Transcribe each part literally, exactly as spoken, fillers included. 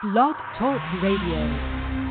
Blog Talk Radio.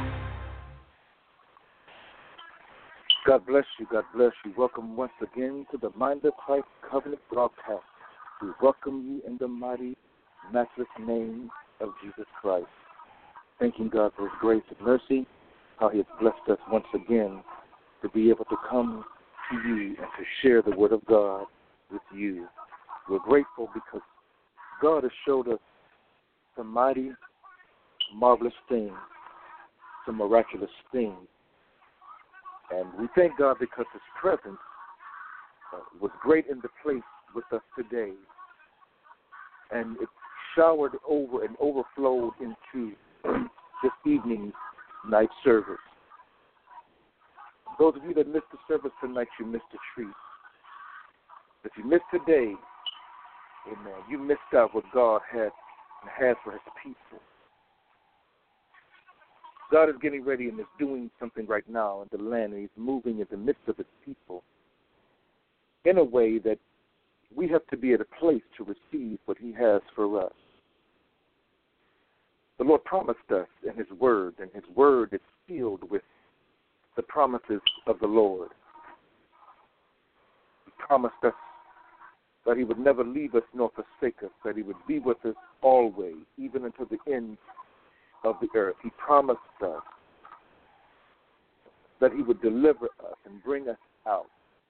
God bless you. God bless you. Welcome once again to the Mind of Christ Covenant broadcast. We welcome you in the mighty, matchless name of Jesus Christ. Thanking God for his grace and mercy, how he has blessed us once again to be able to come to you and to share the word of God with you. We're grateful because God has showed us some mighty, marvelous things, some miraculous things. And we thank God because his presence uh, was great in the place with us today. And it showered over and overflowed into this evening's night service. Those of you that missed the service tonight, you missed a treat. If you missed today, amen, you missed out what God had and has for his people. God is getting ready and is doing something right now in the land, and he's moving in the midst of his people in a way that we have to be at a place to receive what he has for us. The Lord promised us in his word, and his word is filled with the promises of the Lord. He promised us that he would never leave us nor forsake us, that he would be with us always, even until the end of the earth. He promised us that he would deliver us and bring us out,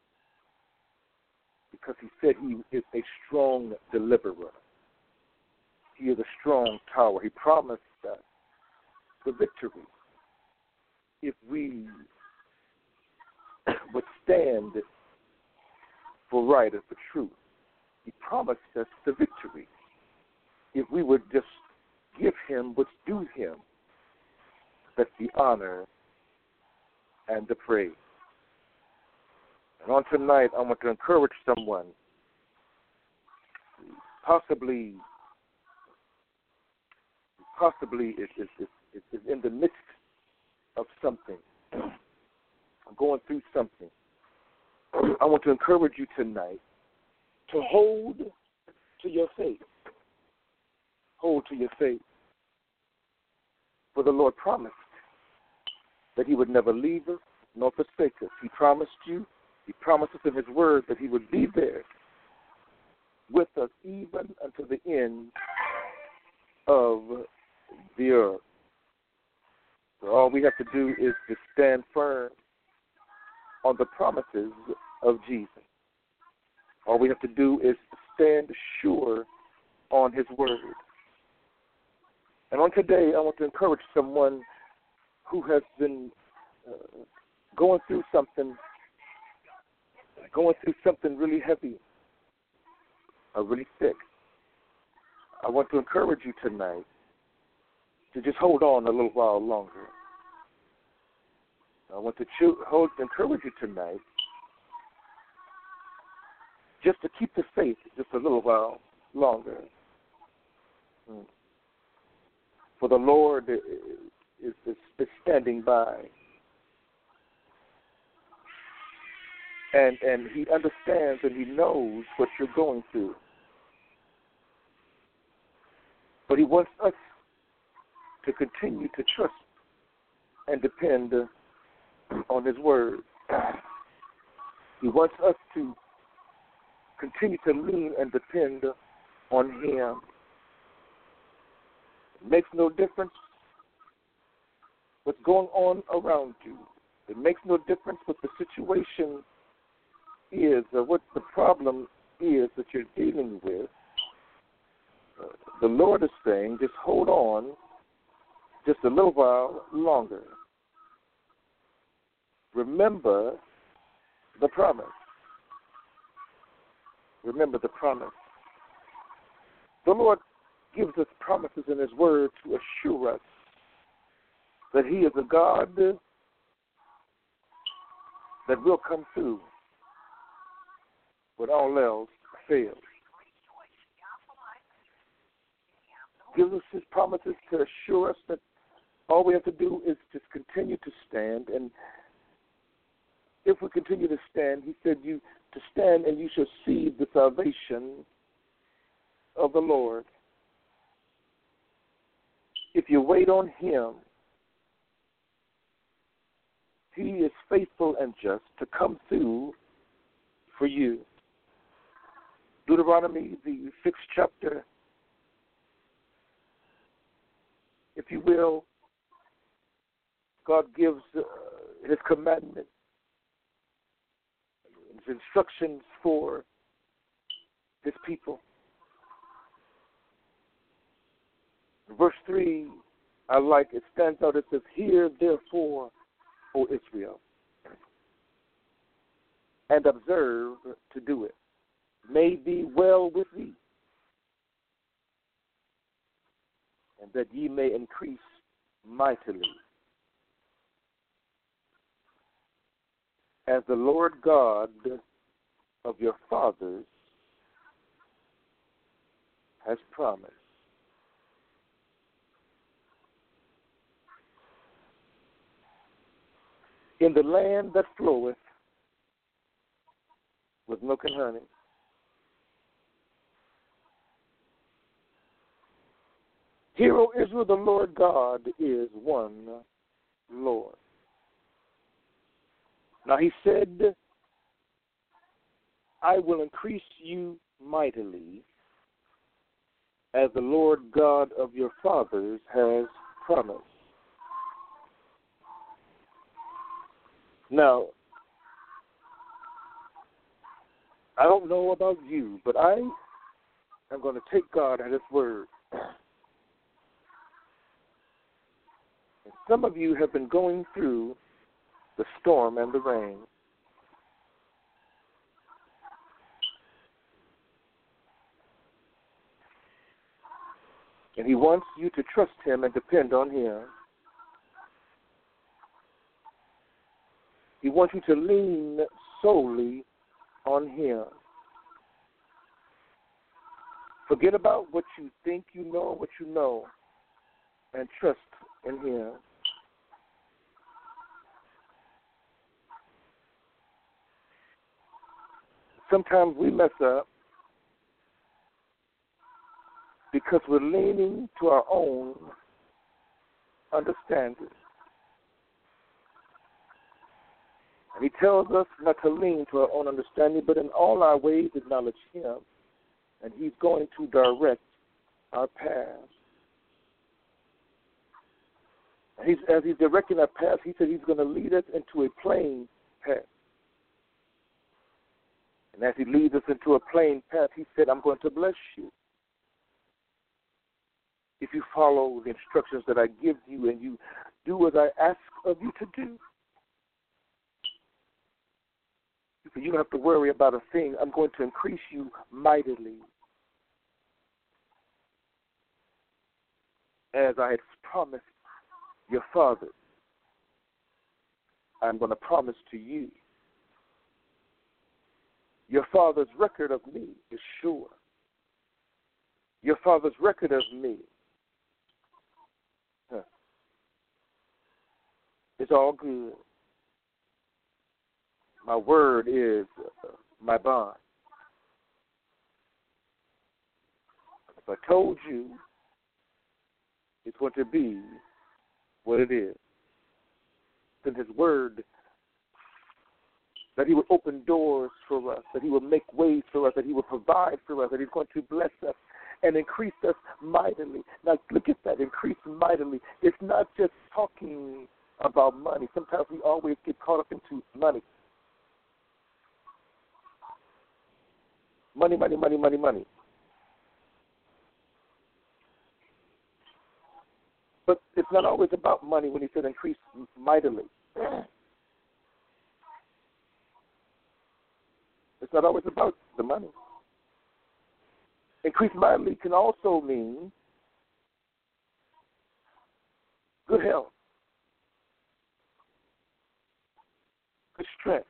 because he said he is a strong deliverer. He is a strong tower. He promised us the victory if we would stand for right and for truth. He promised us the victory if we would just give him what's due him. That's the honor and the praise. And on tonight, I want to encourage someone, possibly, possibly is, is, is, is in the midst of something, going through something. I want to encourage you tonight to hold to your faith. Hold to your faith. For the Lord promised that he would never leave us nor forsake us. He promised you, he promised us in his word that he would be there with us even until the end of the earth. So all we have to do is to stand firm on the promises of Jesus. All we have to do is stand sure on his word. And on today, I want to encourage someone who has been uh, going through something, going through something really heavy, or really sick. I want to encourage you tonight to just hold on a little while longer. I want to cho- hold, encourage you tonight just to keep the faith just a little while longer. Hmm. For the Lord is, is, is standing by. And, and he understands and he knows what you're going through. But he wants us to continue to trust and depend on his word. He wants us to continue to lean and depend on him. It makes no difference what's going on around you. It makes no difference what the situation is or what the problem is that you're dealing with. Uh, the Lord is saying, just hold on just a little while longer. Remember the promise. Remember the promise. The Lord gives us promises in his word to assure us that he is a God that will come through when all else fails. Gives us his promises to assure us that all we have to do is just continue to stand. And if we continue to stand, he said, you to stand and you shall see the salvation of the Lord. if you wait on him, he is faithful and just to come through for you. Deuteronomy, the sixth chapter, if you will, God gives uh, his commandment, his instructions for his people. Verse three, I like, it stands out, it says, hear therefore, O Israel, and observe to do it. May be well with thee, and that ye may increase mightily. As the Lord God of your fathers has promised. In the land that floweth with milk and honey, hear, O Israel, the Lord God is one Lord. Now he said, I will increase you mightily, as the Lord God of your fathers has promised. Now, I don't know about you, but I am going to take God at his word. And some of you have been going through the storm and the rain. And he wants you to trust him and depend on him. He wants you to lean solely on him. Forget about what you think you know, what you know, and trust in him. Sometimes we mess up because we're leaning to our own understanding. And he tells us not to lean to our own understanding, but in all our ways acknowledge him, and he's going to direct our path. And he's, as he's directing our path, he said he's going to lead us into a plain path. And as he leads us into a plain path, he said, I'm going to bless you if you follow the instructions that I give you and you do as I ask of you to do. You don't have to worry about a thing. I'm going to increase you mightily, as I had promised your father. I'm going to promise to you. Your father's record of me is sure. Your father's record of me huh, is all good. My word is uh, my bond. If I told you, it's going to be what it is. In his word, that he would open doors for us, that he would make ways for us, that he would provide for us, that he's going to bless us and increase us mightily. Now, look at that, increase mightily. It's not just talking about money. Sometimes we always get caught up into money. Money, money, money, money, money. But it's not always about money when he said increase mightily. It's not always about the money. Increase mightily can also mean good health, good strength.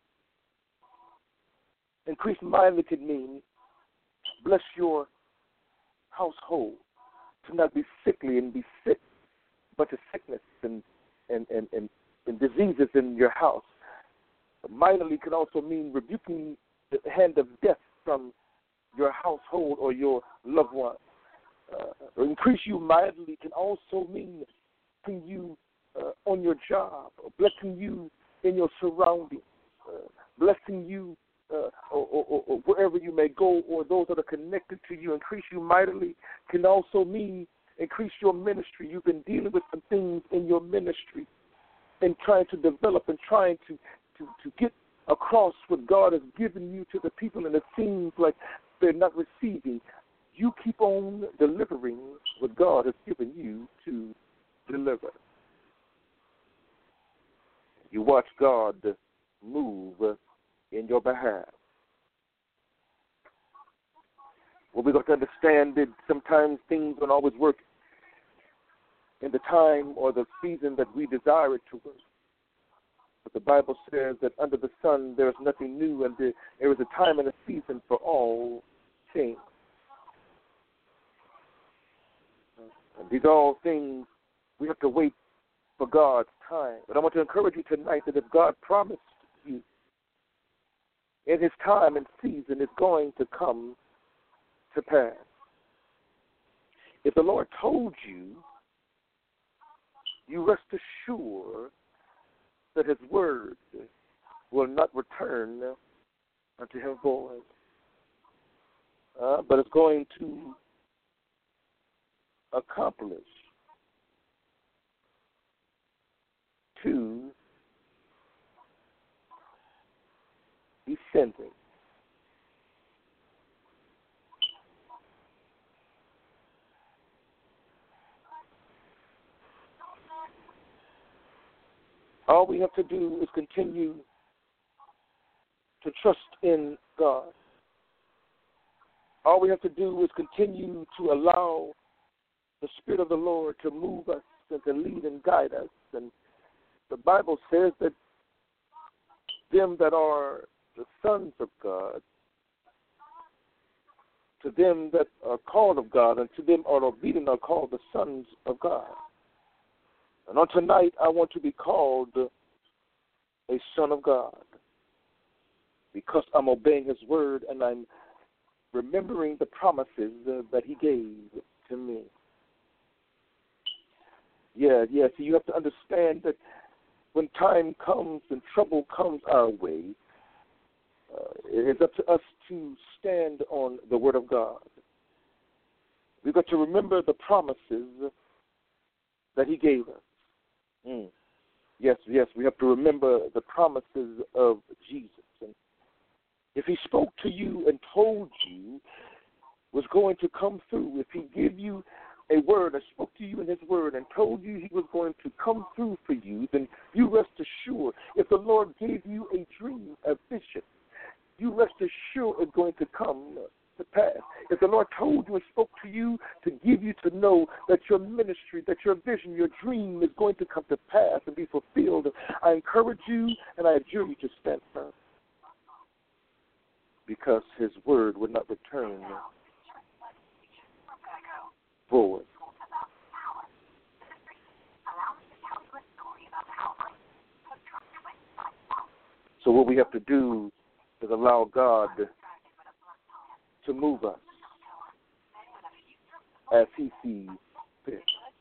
Increase mightily could mean bless your household to not be sickly and be sick, but to sickness and, and, and, and, and diseases in your house. Mightily can also mean rebuking the hand of death from your household or your loved one. uh, or increase you mightily can also mean blessing you uh, on your job, or blessing you in your surroundings, uh, blessing you uh, or, or, or wherever you may go, or those that are connected to you. Increase you mightily can also mean increase your ministry. You've been dealing with some things in your ministry and trying to develop and trying to, to, to get across what God has given you to the people, and it seems like they're not receiving. You keep on delivering what God has given you to deliver. You watch God move in your behalf. Well, we've got to understand that sometimes things don't always work in the time or the season that we desire it to work. But the Bible says that under the sun there is nothing new, and there, there is a time and a season for all things. And these are all things we have to wait for God's time. But I want to encourage you tonight that if God promised you in his time and season, it's going to come to pass. If the Lord told you, you rest assured that his word will not return unto him void, uh, but it's going to accomplish to be sending. All we have to do is continue to trust in God. All we have to do is continue to allow the Spirit of the Lord to move us and to lead and guide us. And the Bible says that them that are the sons of God, to them that are called of God, and to them are obedient are called the sons of God. And on tonight, I want to be called a son of God because I'm obeying his word and I'm remembering the promises uh, that he gave to me. Yeah, yeah, so you have to understand that when time comes and trouble comes our way, uh, it is up to us to stand on the word of God. We've got to remember the promises that he gave us. Mm. Yes, yes, we have to remember the promises of Jesus. And if he spoke to you and told you was going to come through, if he gave you a word or spoke to you in his word and told you he was going to come through for you, then you rest assured. If the Lord gave you a dream, a vision, you rest assured it's going to come to pass. If the Lord told you and spoke to you to give you to know that your ministry, that your vision, your dream is going to come to pass and be fulfilled, I encourage you and I adjure you to stand firm, because his word will not return void. So what we have to do is allow God to move us as he sees fit.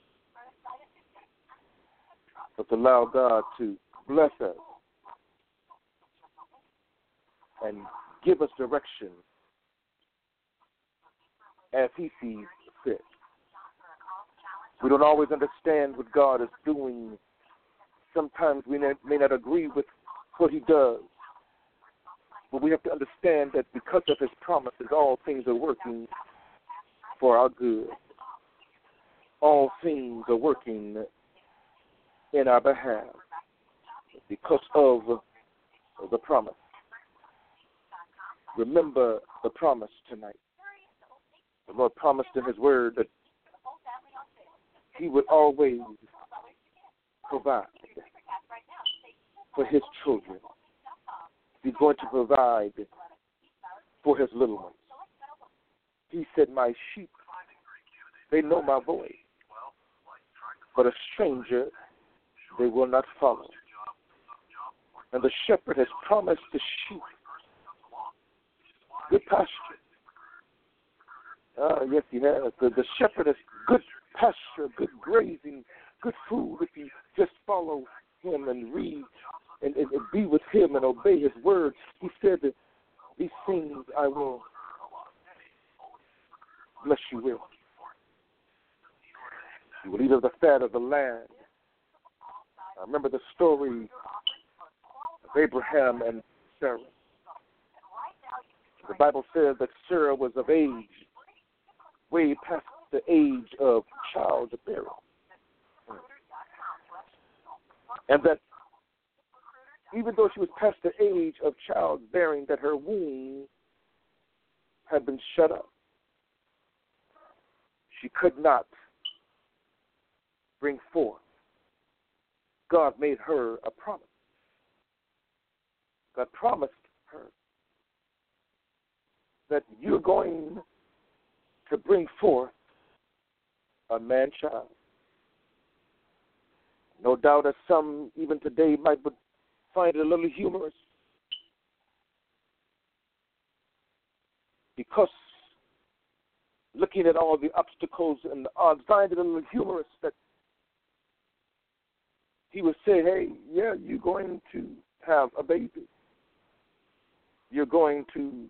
But to allow God to bless us and give us direction as he sees fit. We don't always understand what God is doing. Sometimes we may not agree with what he does. But we have to understand that because of his promises, all things are working for our good. All things are working in our behalf because of the promise. Remember the promise tonight. The Lord promised in his word that he would always provide for his children. He's going to provide for his little ones. He said, my sheep, they know my voice, but a stranger they will not follow. And the shepherd has promised the sheep good pasture. Uh, yes, he has. The, the shepherd is good pasture, good grazing, good food if you just follow him and read and, and, and be with him and obey his word. He said that these things I will bless you with. You will eat of the fat of the land. I remember the story of Abraham and Sarah. The Bible says that Sarah was of age, way past the age of childbearing. And that even though she was past the age of childbearing, that her womb had been shut up. She could not bring forth. God made her a promise. God promised her that you're going to bring forth a man-child. No doubt that some, even today, might find it a little humorous because looking at all the obstacles and the odds, find it a little humorous that he would say, hey, yeah, you're going to have a baby. You're going to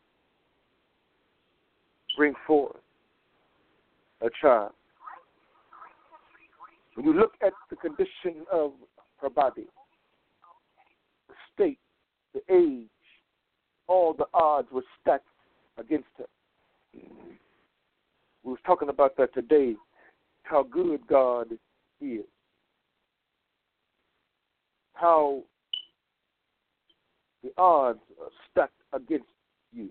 bring forth a child. When you look at the condition of her body, the state, the age, all the odds were stacked against her. We was talking about that today, how good God is. How the odds are stacked against you.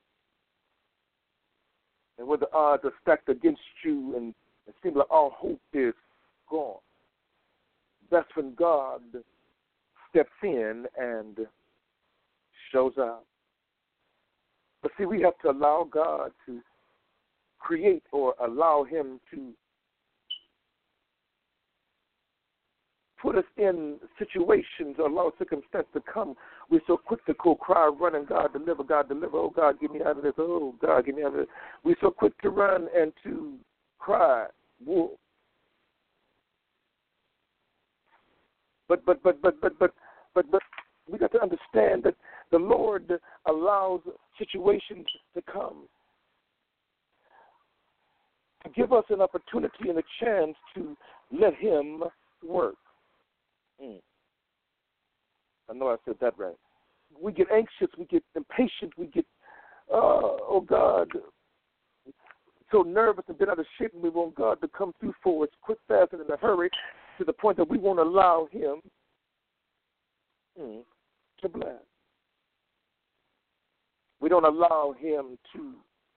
And when the odds are stacked against you and it seems like all hope is gone, that's when God steps in and shows up. But see, we have to allow God to create or allow him to put us in situations or allow circumstances to come. We're so quick to go cry, running, God deliver, God deliver, oh God, get me out of this, oh God, get me out of this. We're so quick to run and to cry, wolf. But but but but but but but but we got to understand that the Lord allows situations to come to give us an opportunity and a chance to let him work. Mm. I know I said that right. We get anxious, we get impatient, we get, uh, oh God, so nervous and been out of shape, and we want God to come through for us quick, fast, and in a hurry, to the point that we won't allow him mm, to bless. We don't allow him to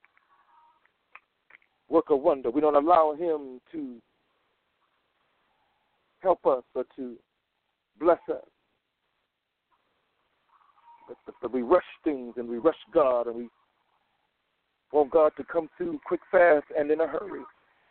work a wonder. We don't allow him to help us or to bless us. But, but, but we rush things and we rush God and we want God to come through quick, fast, and in a hurry.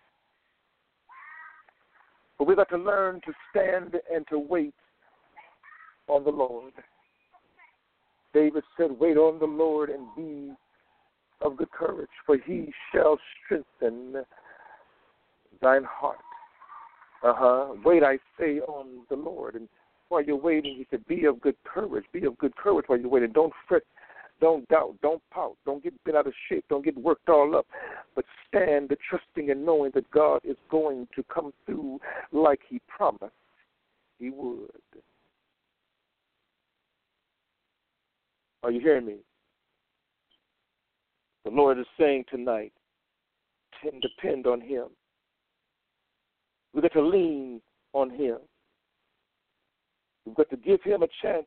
But we've got to learn to stand and to wait on the Lord. David said, wait on the Lord and be of good courage, for he shall strengthen thine heart. Uh-huh. Wait, I say, on the Lord. And while you're waiting, he said, be of good courage. Be of good courage while you're waiting. Don't fret. Don't doubt. Don't pout. Don't get bent out of shape. Don't get worked all up. But stand trusting and knowing that God is going to come through like he promised he would. Are you hearing me? The Lord is saying tonight, depend on him. We've got to lean on him. We've got to give him a chance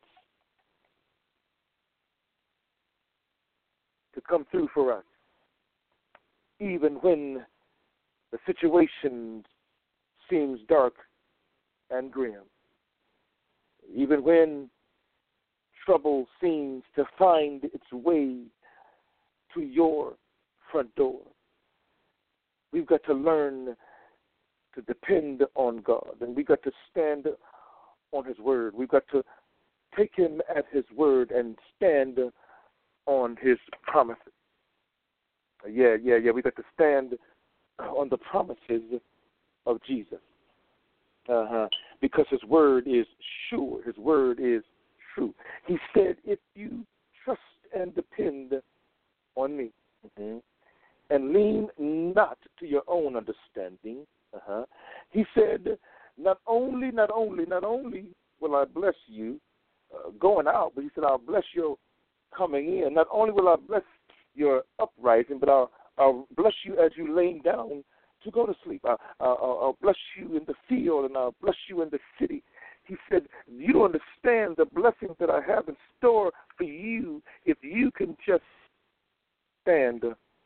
to come through for us, even when the situation seems dark and grim, even when trouble seems to find its way to your front door. We've got to learn to depend on God, and we've got to stand on his word. We've got to take him at his word and stand on his promises. Yeah, yeah, yeah. We got to stand on the promises of Jesus. Uh-huh. Because his word is sure. His word is true. He said, if you trust and depend on me, mm-hmm, and lean not to your own understanding, uh-huh, he said, not only, not only, not only will I bless you uh, going out, but he said, I'll bless your coming in. Not only will I bless your uprising, but I'll, I'll bless you as you lay down to go to sleep. I'll, I'll, I'll bless you in the field, and I'll bless you in the city. He said, you don't understand the blessings that I have in store for you if you can just stand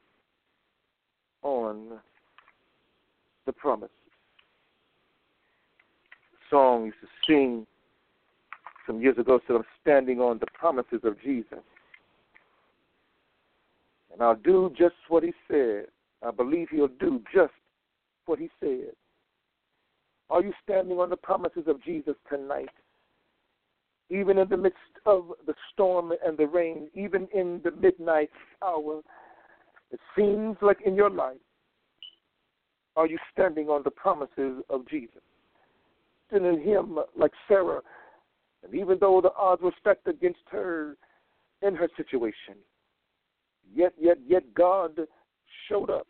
on the promise. The song used to sing some years ago said, I'm standing on the promises of Jesus. And I'll do just what he said. I believe he'll do just what he said. Are you standing on the promises of Jesus tonight? Even in the midst of the storm and the rain, even in the midnight hour, it seems like in your life, are you standing on the promises of Jesus? And in him, like Sarah, and even though the odds were stacked against her in her situation, yet, yet, yet God showed up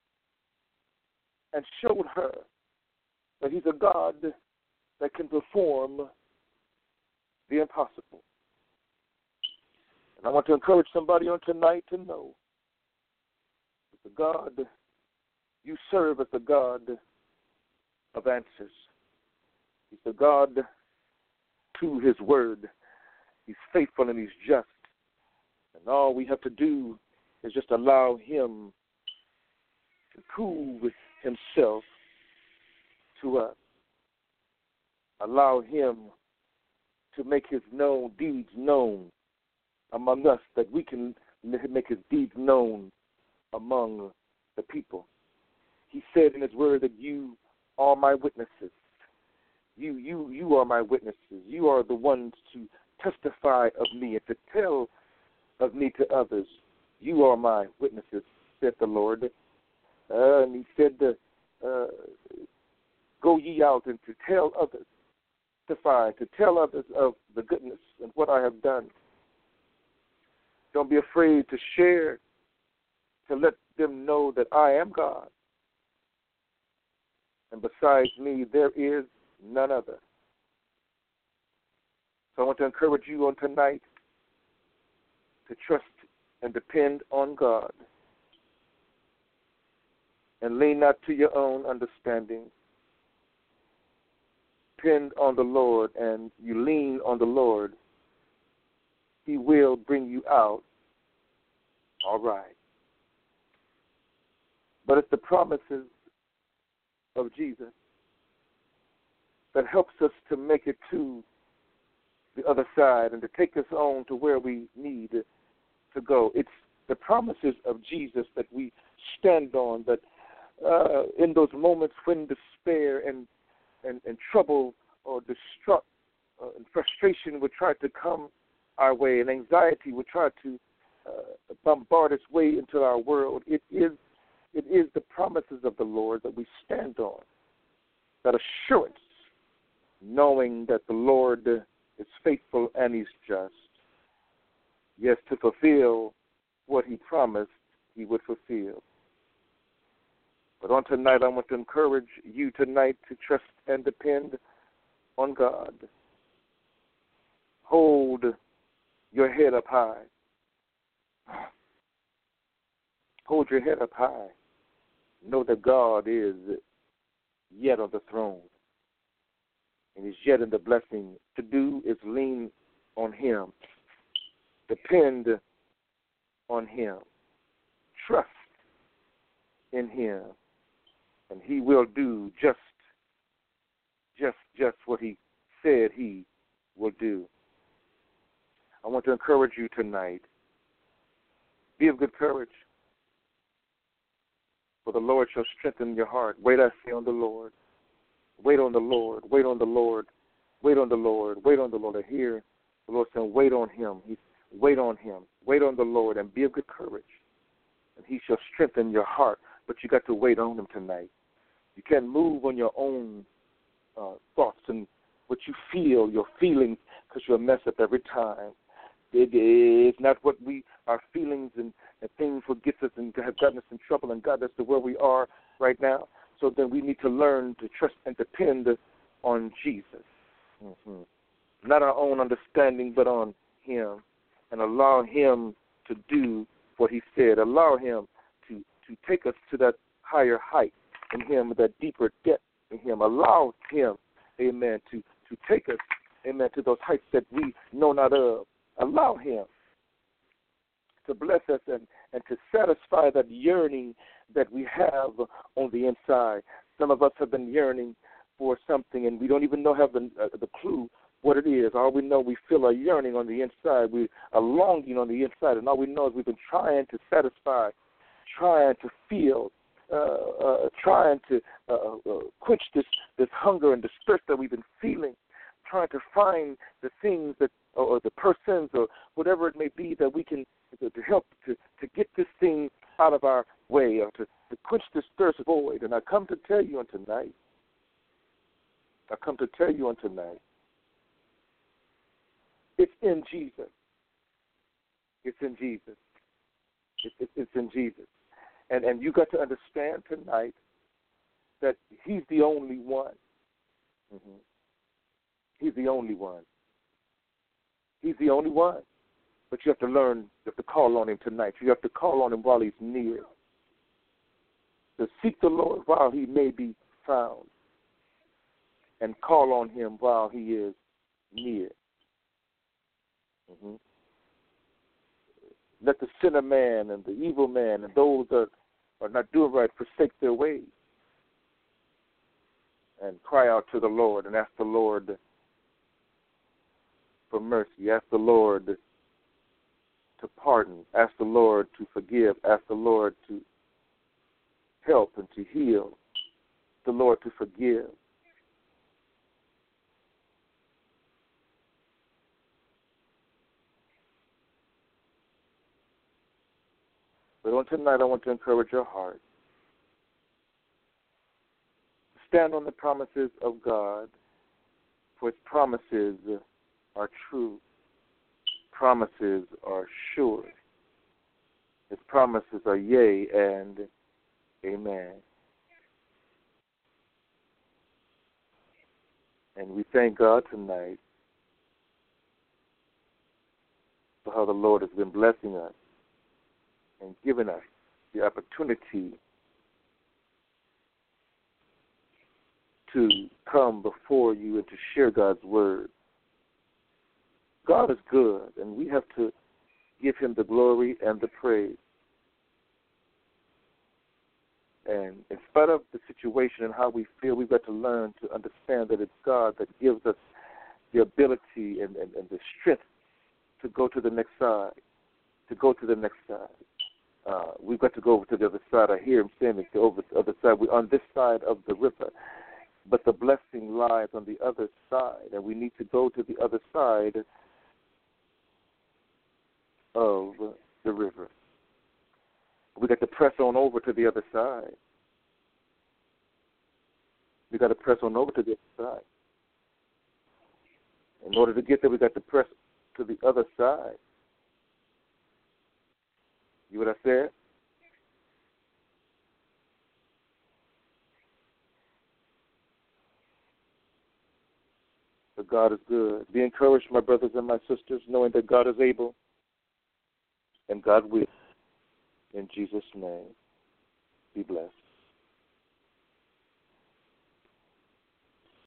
and showed her that he's a God that can perform the impossible. And I want to encourage somebody on tonight to know that the God you serve is the God of answers. He's the God to his word. He's faithful and he's just. And all we have to do is just allow him to prove himself to us. Allow him to make his known deeds known among us, that we can make his deeds known among the people. He said in his word that you are my witnesses. You, you, you are my witnesses. You are the ones to testify of me and to tell of me to others. You are my witnesses, said the Lord. Uh, and he said, uh, go ye out and to tell others, testify, to tell others of the goodness and what I have done. Don't be afraid to share, to let them know that I am God. And besides me, there is none other. So I want to encourage you on tonight to trust and depend on God and lean not to your own understanding. Depend on the Lord, and you lean on the Lord, he will bring you out all right. But it's the promises of Jesus that helps us to make it to the other side and to take us on to where we need to go. It's the promises of Jesus that we stand on, that uh, in those moments when despair and, and, and trouble or distrust uh, and frustration would try to come our way, and anxiety would try to uh, bombard its way into our world, it is it is the promises of the Lord that we stand on, that assurance, knowing that the Lord is faithful and he's just, yes, to fulfill what he promised he would fulfill. But on tonight, I want to encourage you tonight to trust and depend on God. Hold your head up high. Hold your head up high. Know that God is yet on the throne, and is yet in the blessing. To do is lean on him. Depend on him. Trust in him, and he will do just, just, just what he said he will do. I want to encourage you tonight. Be of good courage, for the Lord shall strengthen your heart. Wait, I say, on the Lord. Wait on the Lord. Wait on the Lord. Wait on the Lord. Wait on the Lord. I hear the Lord saying, wait on him. He's, wait on him. Wait on the Lord and be of good courage. and he shall strengthen your heart. But you got to wait on him tonight. You can't move on your own uh, thoughts and what you feel, your feelings, because you'll mess up every time. It is not what we, our feelings and, and things what gets us and have gotten us in trouble and gotten us to where we are right now. So then we need to learn to trust and depend on Jesus. Mm-hmm. Not our own understanding, but on him, and allow him to do what he said. Allow him to, to take us to that higher height in him, that deeper depth in him. Allow him, amen, to, to take us, amen, to those heights that we know not of. Allow him to bless us and, and to satisfy that yearning that we have on the inside. Some of us have been yearning for something, and we don't even know have the, uh, the clue what it is. All we know, we feel a yearning on the inside. We are longing on the inside, and all we know is we've been trying to satisfy, trying to feel, uh, uh, trying to uh, uh, quench this, this hunger and this thirst that we've been feeling, trying to find the things that, or, or the persons, or whatever it may be that we can to, to help to, to get this thing out of our way, or to, to quench this thirst void. And I come to tell you on tonight, I come to tell you on tonight, it's in Jesus. It's in Jesus. It's, it's, it's in Jesus. And and you got to understand tonight that he's the only one. Mm-hmm. He's the only one. He's the only one. But you have to learn, you have to call on him tonight. You have to call on him while he's near. To seek the Lord while he may be found. And call on him while he is near. Mm-hmm. Let the sinner man and the evil man and those that are not doing right forsake their ways. And cry out to the Lord and ask the Lord for mercy. Ask the Lord to pardon. Ask the Lord to forgive. Ask the Lord to help and to heal. The Lord to forgive. But on tonight, I want to encourage your heart. Stand on the promises of God, for his promises are true. Promises are sure. His promises are yea and amen. And we thank God tonight for how the Lord has been blessing us and giving us the opportunity to come before you and to share God's word. God is good, and we have to give him the glory and the praise. And in spite of the situation and how we feel, we've got to learn to understand that it's God that gives us the ability and, and, and the strength to go to the next side, to go to the next side. Uh, we've got to go over to the other side. I hear him saying it, over to the other side. We're on this side of the river, but the blessing lies on the other side, and we need to go to the other side of the river. We got to press on over to the other side. We got to press on over to the other side. In order to get there, we got to press to the other side. You what I said? But God is good. Be encouraged, my brothers and my sisters, knowing that God is able and God will. In Jesus' name, be blessed.